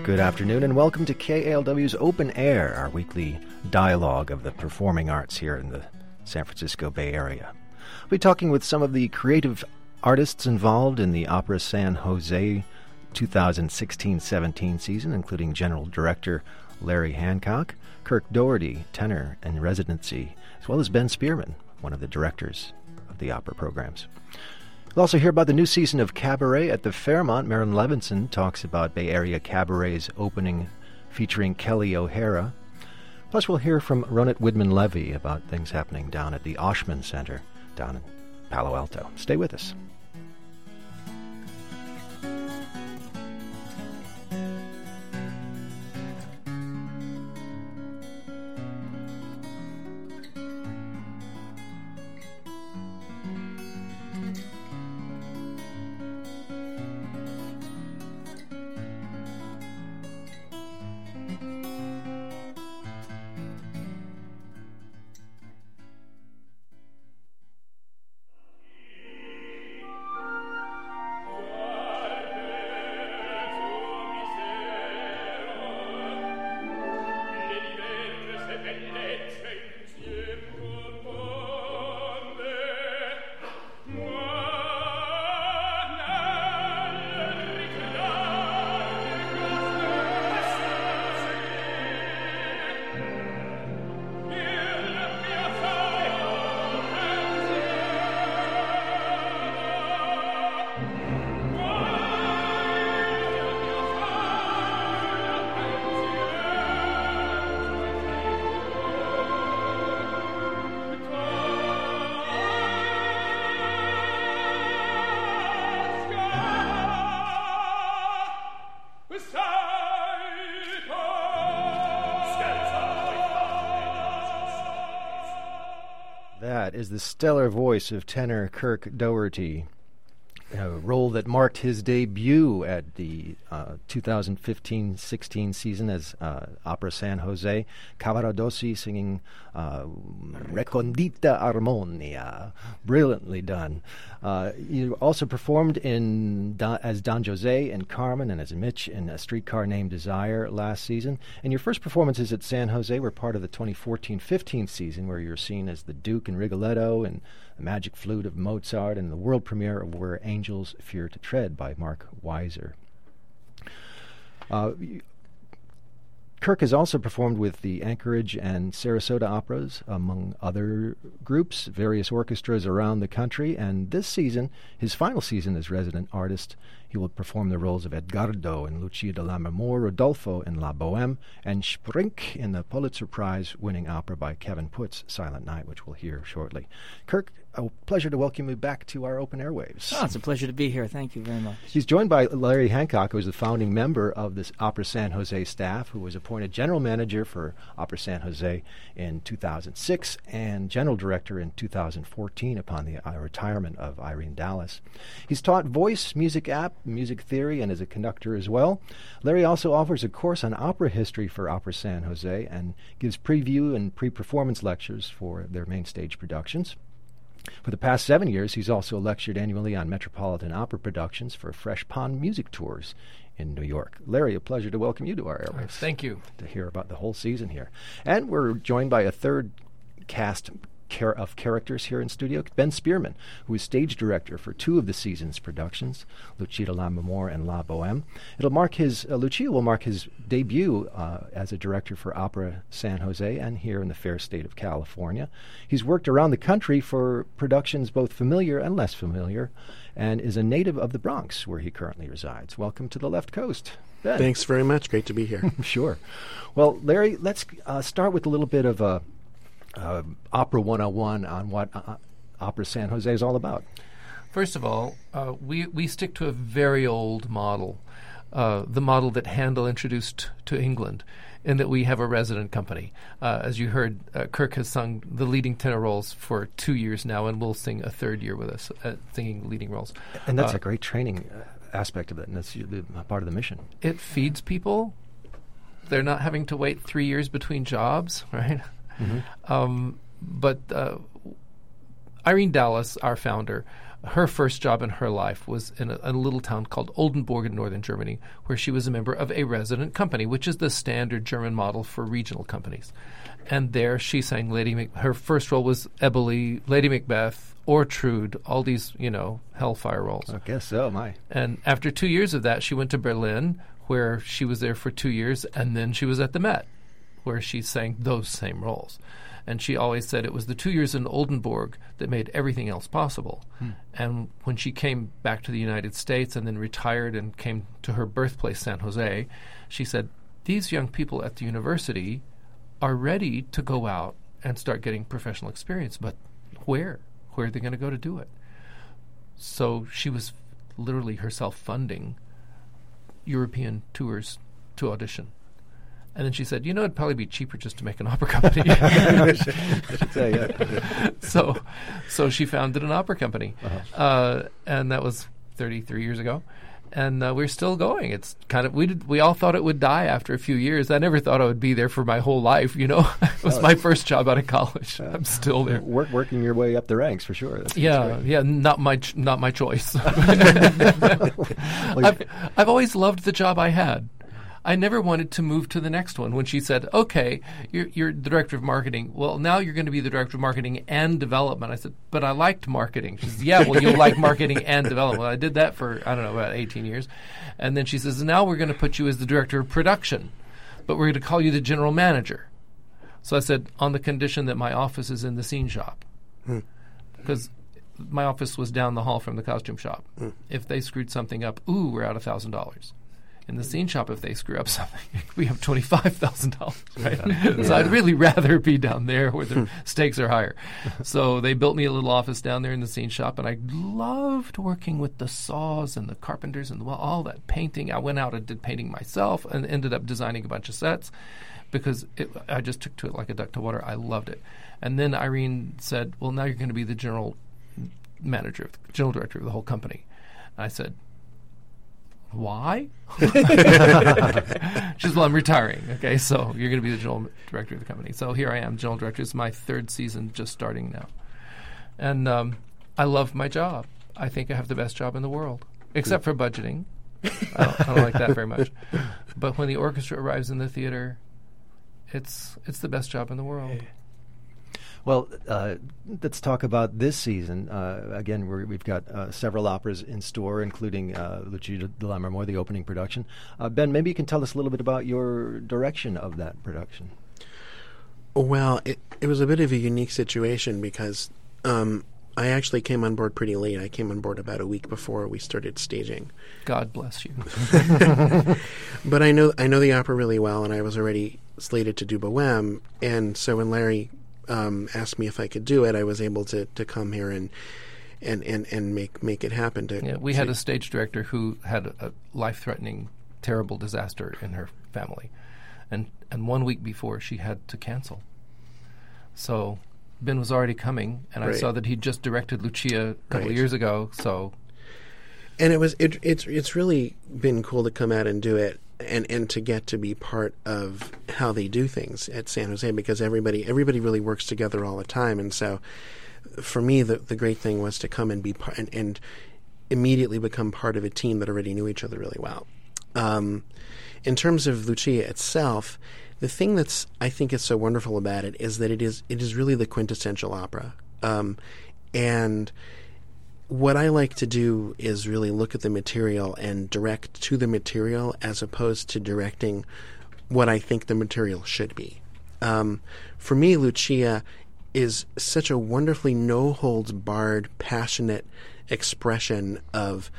Good afternoon and welcome to KALW's Open Air, our weekly dialogue of the performing arts here in the San Francisco Bay Area. We'll be talking with some of the creative artists involved in the Opera San Jose 2016-17 season, including General Director Larry Hancock, Kirk Doherty, tenor in residency, as well as Ben Spearman, one of the directors of the opera programs. We'll also hear about the new season of Cabaret at the Fairmont. Marilyn Levinson talks about Bay Area Cabaret's opening featuring Kelly O'Hara. Plus, we'll hear from Ronit Widman-Levy about things happening down at the Oshman Center down in Palo Alto. Stay with us. That is the stellar voice of tenor Kirk Doherty, a role that marked his debut at the 2015-16 season as Opera San Jose. Cavaradossi singing Recondita Armonia. Brilliantly done. You also performed as Don Jose and Carmen and as Mitch in A Streetcar Named Desire last season. And your first performances at San Jose were part of the 2014-15 season, where you were seen as the Duke in Rigoletto and The Magic Flute of Mozart and the world premiere of Where Angels Fear to Tread by Mark Weiser. Kirk has also performed with the Anchorage and Sarasota Operas, among other groups, various orchestras around the country, and this season, his final season as resident artist, he will perform the roles of Edgardo in Lucia de Lammermoor, Rodolfo in La Boheme, and Sprink in the Pulitzer Prize-winning opera by Kevin Putt's Silent Night, which we'll hear shortly. Kirk, a pleasure to welcome you back to our open airwaves. Oh, it's a pleasure to be here. Thank you very much. He's joined by Larry Hancock, who is the founding member of this Opera San Jose staff, who was appointed general manager for Opera San Jose in 2006 and general director in 2014 upon the retirement of Irene Dallas. He's taught voice, music app, music theory, and is a conductor as well. Larry also offers a course on opera history for Opera San Jose and gives preview and pre-performance lectures for their main stage productions. For the past 7 years, he's also lectured annually on Metropolitan Opera productions for Fresh Pond Music Tours in New York. Larry, a pleasure to welcome you to our airwaves. Thank you. To hear about the whole season here. And we're joined by a third cast of characters here in studio, Ben Spearman, who is stage director for two of the season's productions, Lucia de Lammermoor and La Boheme. Lucia will mark his debut as a director for Opera San Jose and here in the fair state of California. He's worked around the country for productions both familiar and less familiar, and is a native of the Bronx, where he currently resides. Welcome to the Left Coast, Ben. Thanks very much. Great to be here. Sure. Well, Larry, let's start with a little bit of Opera 101 on what Opera San Jose is all about. First of all, we stick to a very old model, the model that Handel introduced to England, in that we have a resident company. As you heard, Kirk has sung the leading tenor roles for 2 years now, and will sing a third year with us, singing leading roles. And that's a great training aspect of it, and that's part of the mission. It feeds people. They're not having to wait 3 years between jobs, right? Mm-hmm. But Irene Dallas, our founder, Her first job in her life was in a little town called Oldenburg in northern Germany, where she was a member of a resident company, which is the standard German model for regional companies. And there she sang her first role was Eboli, Lady Macbeth, Ortrud, all these, hellfire roles. I guess so, my. And after 2 years of that, she went to Berlin, where she was there for 2 years, and then she was at the Met, where she sang those same roles. And she always said it was the 2 years in Oldenburg that made everything else possible. And when she came back to the United States and then retired and came to her birthplace, San Jose, she said, these young people at the university are ready to go out and start getting professional experience, but where? Where are they going to go to do it? So she was literally herself funding European tours to audition. And then she said, it'd probably be cheaper just to make an opera company. I should say, yeah. So she founded an opera company. And that was 33 years ago. And we're still going. It's kind of, we all thought it would die after a few years. I never thought I would be there for my whole life, It was my first job out of college. I'm still there. Working your way up the ranks, for sure. That's not my choice. I've always loved the job I had. I never wanted to move to the next one. When she said, okay, you're the director of marketing. Well, now you're going to be the director of marketing and development. I said, but I liked marketing. She says, yeah, well, you'll like marketing and development. I did that for, about 18 years. And then she says, now we're going to put you as the director of production, but we're going to call you the general manager. So I said, on the condition that my office is in the scene shop. Because my office was down the hall from the costume shop. If they screwed something up, we're out $1,000. In the scene shop, if they screw up something, we have $25,000, right? Yeah. So I'd really rather be down there where the stakes are higher. So they built me a little office down there in the scene shop, and I loved working with the saws and the carpenters and all that painting. I went out and did painting myself and ended up designing a bunch of sets because I just took to it like a duck to water. I loved it. And then Irene said, well, now you're going to be the general director of the whole company. And I said, why? She says, well, I'm retiring. Okay, so you're going to be the general director of the company. So here I am, general director. It's my third season just starting now. And I love my job. I think I have the best job in the world, except for budgeting. I don't like that very much. But when the orchestra arrives in the theater, it's the best job in the world. Well, let's talk about this season. Again, we've got several operas in store, including Lucia di Lammermoor, the opening production. Ben, maybe you can tell us a little bit about your direction of that production. Well, it was a bit of a unique situation because I actually came on board pretty late. I came on board about a week before we started staging. God bless you. But I know the opera really well, and I was already slated to do Bohème, and so when Larry asked me if I could do it, I was able to come here and make it happen. We had a stage director who had a life-threatening, terrible disaster in her family, and 1 week before she had to cancel. So Ben was already coming, and I saw that he'd just directed Lucia a couple of years ago. So, and it's really been cool to come out and do it. And to get to be part of how they do things at San Jose, because everybody really works together all the time. And so for me, the great thing was to come and be part and immediately become part of a team that already knew each other really well. In terms of Lucia itself, the thing that's I think is so wonderful about it is that it is really the quintessential opera. And what I like to do is really look at the material and direct to the material as opposed to directing what I think the material should be. For me, Lucia is such a wonderfully no-holds-barred, passionate expression of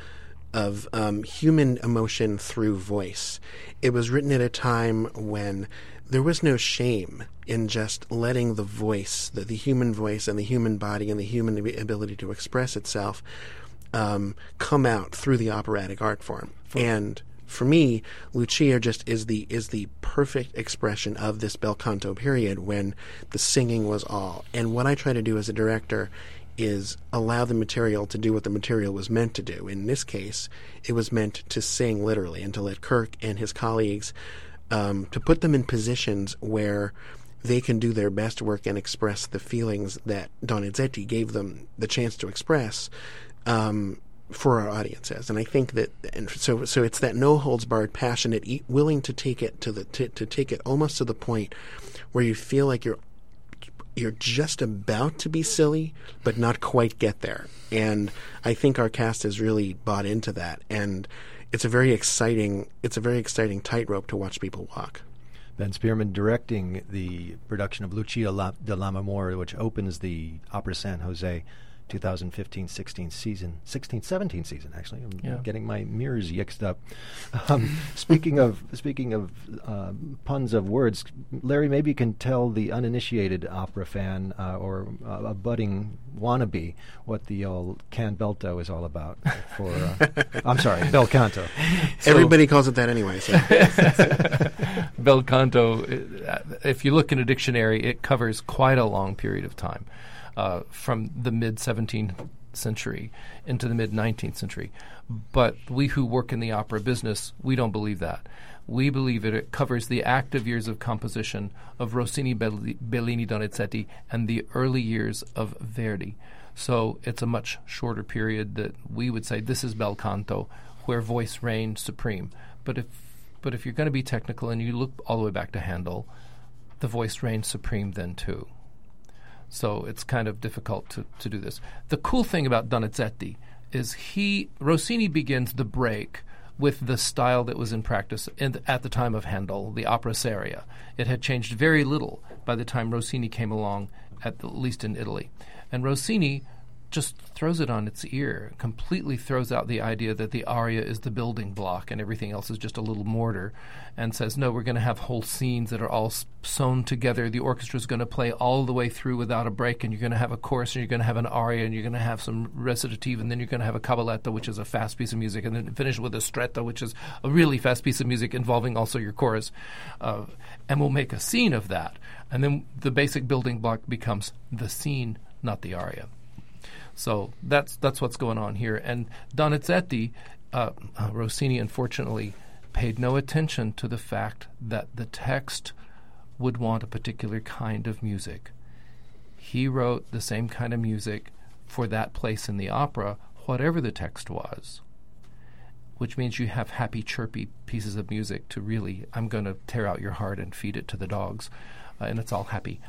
human emotion through voice. It was written at a time when there was no shame in just letting the voice, the human voice and the human body and the human ability to express itself come out through the operatic art form. And for me, Lucia just is the perfect expression of this bel canto period when the singing was all. And what I try to do as a director is allow the material to do what the material was meant to do. In this case, it was meant to sing literally and to let Kirk and his colleagues to put them in positions where they can do their best work and express the feelings that Donizetti gave them the chance to express for our audiences. And I think that, and so it's that no holds barred, passionate, willing to take it to take it almost to the point where you feel like you're just about to be silly, but not quite get there. And I think our cast has really bought into that. And it's a very exciting tightrope to watch people walk. Ben Spearman directing the production of Lucia de Lammermoor, which opens the Opera San Jose 2015-16 season, 16-17 season. Actually, I'm getting my mirrors mixed up. Speaking of puns of words, Larry, maybe you can tell the uninitiated opera fan or a budding wannabe what the old can belto is all about. For I'm sorry, bel canto. Everybody calls it that anyway. So. Bel canto. If you look in a dictionary, it covers quite a long period of time. From the mid-17th century into the mid-19th century. But we who work in the opera business, we don't believe that. We believe it covers the active years of composition of Rossini, Bellini, Donizetti, and the early years of Verdi. So it's a much shorter period that we would say this is bel canto, where voice reigned supreme. But if you're going to be technical and you look all the way back to Handel, the voice reigned supreme then too. So it's kind of difficult to do this. The cool thing about Donizetti is Rossini begins the break with the style that was in practice at the time of Handel, the opera seria. It had changed very little by the time Rossini came along, at least in Italy. And Rossini just throws it on its ear, completely throws out the idea that the aria is the building block and everything else is just a little mortar, and says, no, we're going to have whole scenes that are all sewn together. The orchestra is going to play all the way through without a break, and you're going to have a chorus, and you're going to have an aria, and you're going to have some recitative, and then you're going to have a cabaletta, which is a fast piece of music, and then finish with a stretta, which is a really fast piece of music involving also your chorus. And we'll make a scene of that. And then the basic building block becomes the scene, not the aria. So that's what's going on here. And Donizetti, Rossini, unfortunately, paid no attention to the fact that the text would want a particular kind of music. He wrote the same kind of music for that place in the opera, whatever the text was, which means you have happy, chirpy pieces of music to really, I'm going to tear out your heart and feed it to the dogs, and it's all happy.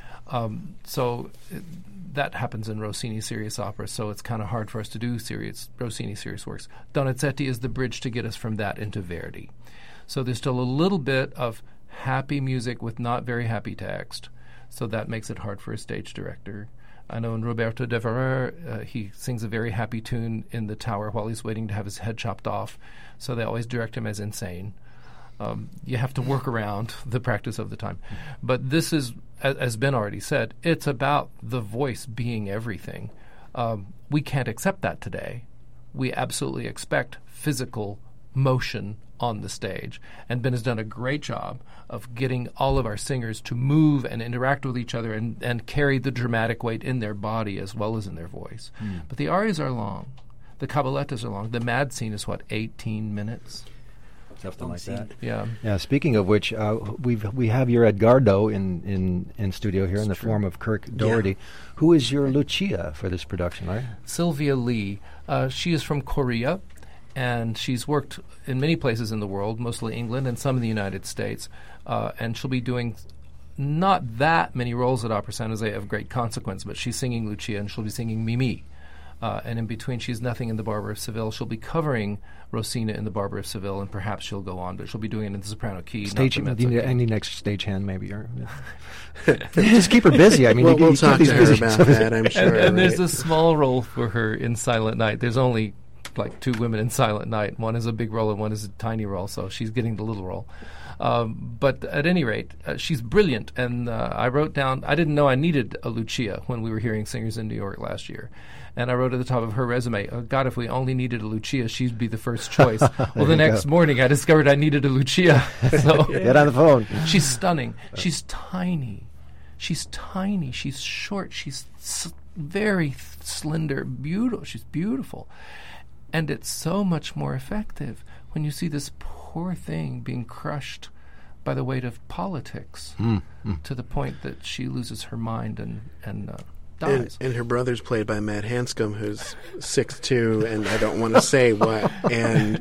So that happens in Rossini serious opera, so it's kind of hard for us to do Rossini serious works. Donizetti is the bridge to get us from that into Verdi. So there's still a little bit of happy music with not very happy text, so that makes it hard for a stage director. I know in Roberto De Ferrer, he sings a very happy tune in the tower while he's waiting to have his head chopped off, so they always direct him as insane. You have to work around the practice of the time. But this is, as Ben already said, it's about the voice being everything. We can't accept that today. We absolutely expect physical motion on the stage. And Ben has done a great job of getting all of our singers to move and interact with each other and carry the dramatic weight in their body as well as in their voice. But the arias are long. The caballettas are long. The mad scene is, 18 minutes? Something like that. Yeah. Yeah. Speaking of which, we have your Edgardo in studio here in the form of Kirk Doherty. Yeah. Who is your Lucia for this production, right? Sylvia Lee. She is from Korea, and she's worked in many places in the world, mostly England and some in the United States. And she'll be doing not that many roles at Opera San Jose of great consequence, but she's singing Lucia and she'll be singing Mimi. And in between, she's nothing in The Barber of Seville. She'll be covering Rosina in The Barber of Seville, and perhaps she'll go on, but she'll be doing it in the soprano key. Any next stagehand, maybe? Or just keep her busy. I mean, we'll talk to her about that, I'm sure. And there's a small role for her in Silent Night. There's only like 2 women in Silent Night. One is a big role and one is a tiny role, so she's getting the little role. But at any rate, she's brilliant. And I wrote down, I didn't know I needed a Lucia when we were hearing singers in New York last year. And I wrote at the top of her resume, God, if we only needed a Lucia, she'd be the first choice. Well, the next morning I discovered I needed a Lucia. So get on the phone. She's stunning. She's tiny. She's tiny. She's short. She's very slender, beautiful. She's beautiful. And it's so much more effective when you see this poor thing being crushed by the weight of politics to the point that she loses her mind and dies. And her brother's played by Matt Hanscom, who's 6'2", and I don't want to say what. And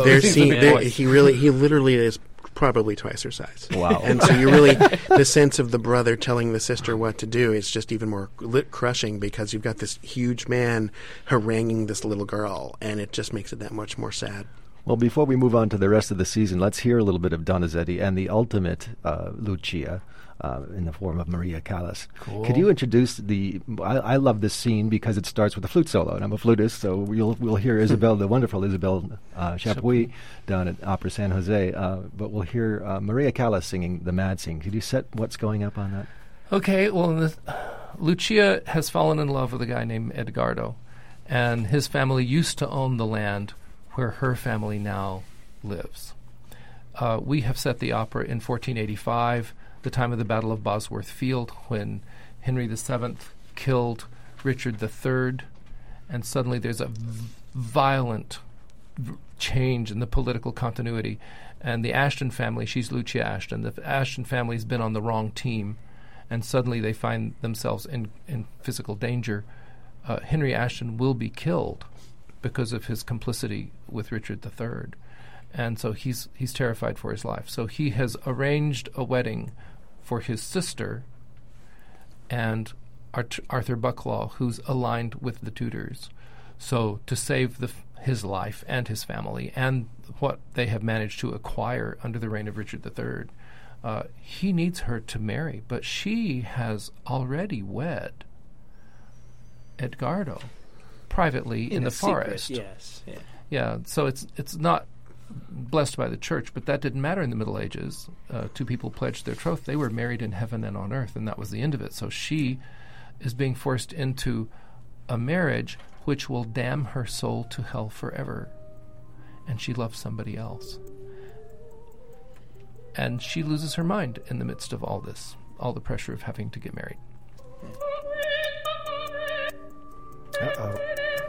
he literally is probably twice her size. Wow. And so you really, the sense of the brother telling the sister what to do is just even more crushing, because you've got this huge man haranguing this little girl, and it just makes it that much more sad. Well, before we move on to the rest of the season, let's hear a little bit of Donizetti and the ultimate Lucia in the form of Maria Callas. Cool. Could you introduce I love this scene because it starts with a flute solo, and I'm a flutist, so we'll hear Isabel, the wonderful Isabel Chapuis down at Opera San Jose, but we'll hear Maria Callas singing the Mad Scene. Could you set what's going up on that? Okay, well, Lucia has fallen in love with a guy named Edgardo, and his family used to own the land where her family now lives. We have set the opera in 1485, the time of the Battle of Bosworth Field, when Henry VII killed Richard III, and suddenly there's a violent change in the political continuity. And the Ashton family, she's Lucia Ashton, the Ashton family's been on the wrong team, and suddenly they find themselves in physical danger. Henry Ashton will be killed because of his complicity with Richard III. And so he's terrified for his life. So he has arranged a wedding for his sister and Arthur Bucklaw, who's aligned with the Tudors. So to save his life and his family and what they have managed to acquire under the reign of Richard III, he needs her to marry. But she has already wed Edgardo privately in the forest. Yes. Yeah. Yeah, so it's not blessed by the church, but that didn't matter in the Middle Ages. Two people pledged their troth. They were married in heaven and on earth, and that was the end of it. So she is being forced into a marriage which will damn her soul to hell forever. And she loves somebody else. And she loses her mind in the midst of all this, all the pressure of having to get married. Uh-oh.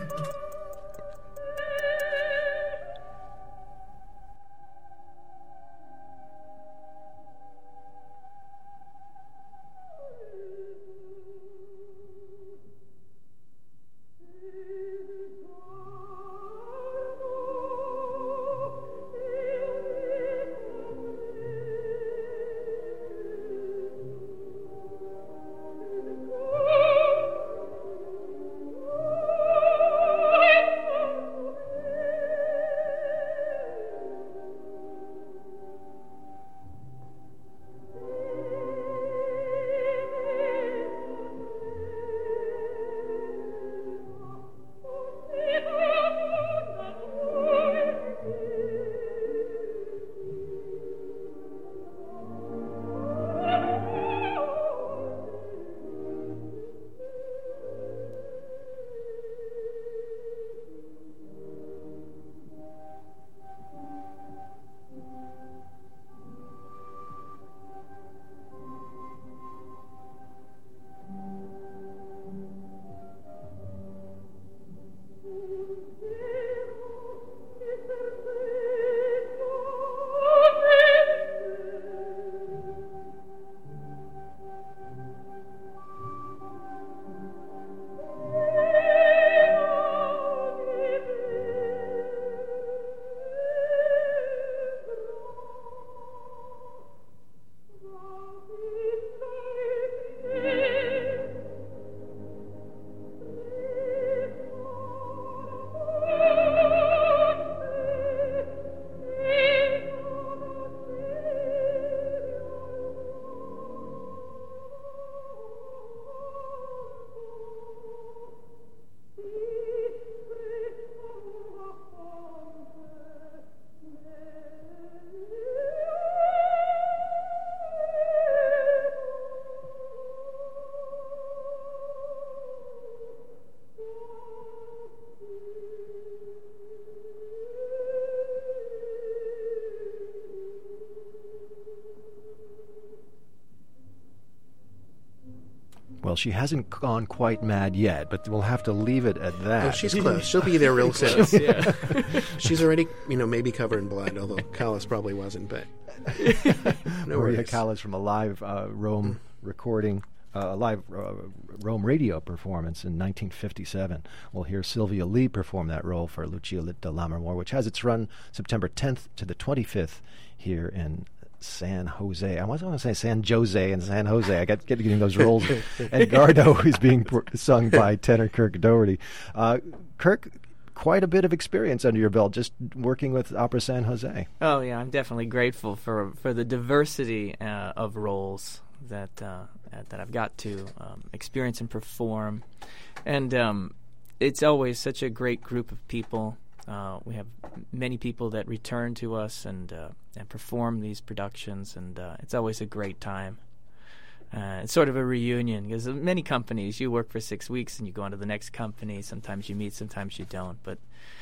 Well, she hasn't gone quite mad yet, but we'll have to leave it at that. Oh, she's close. She'll be there real soon. Yeah. She's already, maybe covered in blood, although Callas probably wasn't, but no Maria worries. Callas from a live Rome recording Rome radio performance in 1957. We'll hear Sylvia Lee perform that role for Lucia de Lammermoor, which has its run September 10th to the 25th here in San Jose. I was going to say San Jose and San Jose. I got getting those roles. Edgardo is being sung by tenor Kirk Doherty. Kirk, quite a bit of experience under your belt just working with Opera San Jose. Oh yeah, I'm definitely grateful for the diversity of roles that I've got to experience and perform, and it's always such a great group of people. We have many people that return to us and perform these productions, and it's always a great time. It's sort of a reunion because many companies, you work for 6 weeks and you go on to the next company. Sometimes you meet, sometimes you don't. But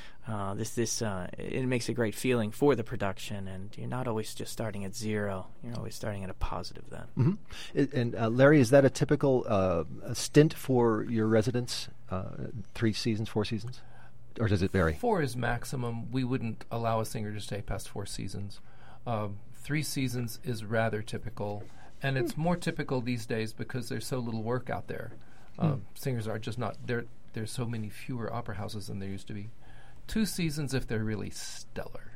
it makes a great feeling for the production, and you're not always just starting at zero. You're always starting at a positive then. Mm-hmm. And Larry, is that a typical stint for your residents? 3 seasons, 4 seasons? Or does it vary? 4 is maximum. We wouldn't allow a singer to stay past 4 seasons. 3 seasons is rather typical, and it's more typical these days because there's so little work out there. Singers are just not there. There's so many fewer opera houses than there used to be. 2 seasons if they're really stellar.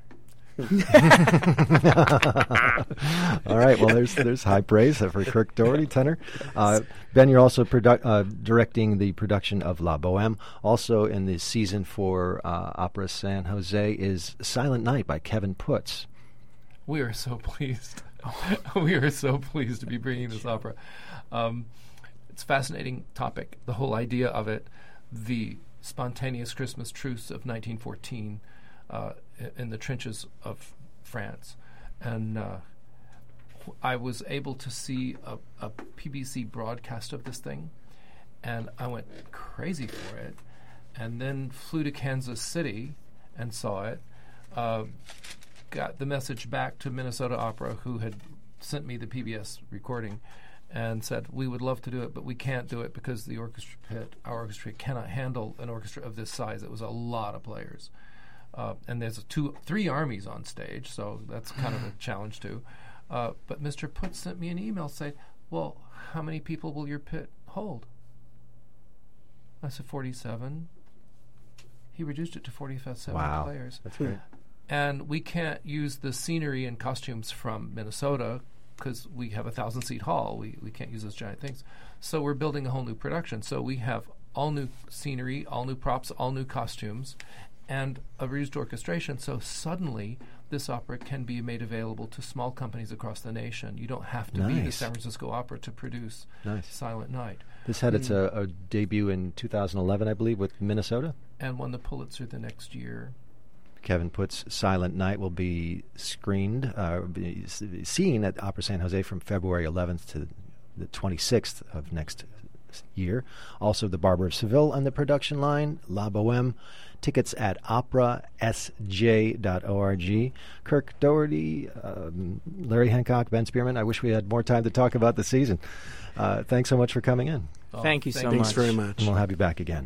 All right. Well, there's high praise for Kirk Doherty, tenor. Ben, you're also directing the production of La Boheme. Also in the season for Opera San Jose is Silent Night by Kevin Putz. We are so pleased. We are so pleased to be bringing this opera. It's a fascinating topic, the whole idea of it, the spontaneous Christmas truce of 1914 in the trenches of France. And I was able to see a PBC broadcast of this thing, and I went crazy for it, and then flew to Kansas City and saw it. Got the message back to Minnesota Opera, who had sent me the PBS recording, and said, we would love to do it, but we can't do it because the orchestra pit, our orchestra, cannot handle an orchestra of this size. It was a lot of players. And there's 3 armies on stage, so that's kind of a challenge too. But Mr. Putz sent me an email saying, well, how many people will your pit hold? I said 47. He reduced it to 47 wow. players. That's great. And we can't use the scenery and costumes from Minnesota because we have a 1,000-seat hall. We can't use those giant things. So we're building a whole new production. So we have all new scenery, all new props, all new costumes, and a reduced orchestration. So suddenly this opera can be made available to small companies across the nation. You don't have to be the San Francisco Opera to produce Silent Night. This had its a debut in 2011, I believe, with Minnesota. And won the Pulitzer the next year. Kevin Putz's Silent Night will be screened, seen at Opera San Jose from February 11th to the 26th of next year. Also, The Barber of Seville on the production line, La Boheme. Tickets at operasj.org. Kirk Doherty, Larry Hancock, Ben Spearman, I wish we had more time to talk about the season. Thanks so much for coming in. Thank you so much. Thanks very much. And we'll have you back again.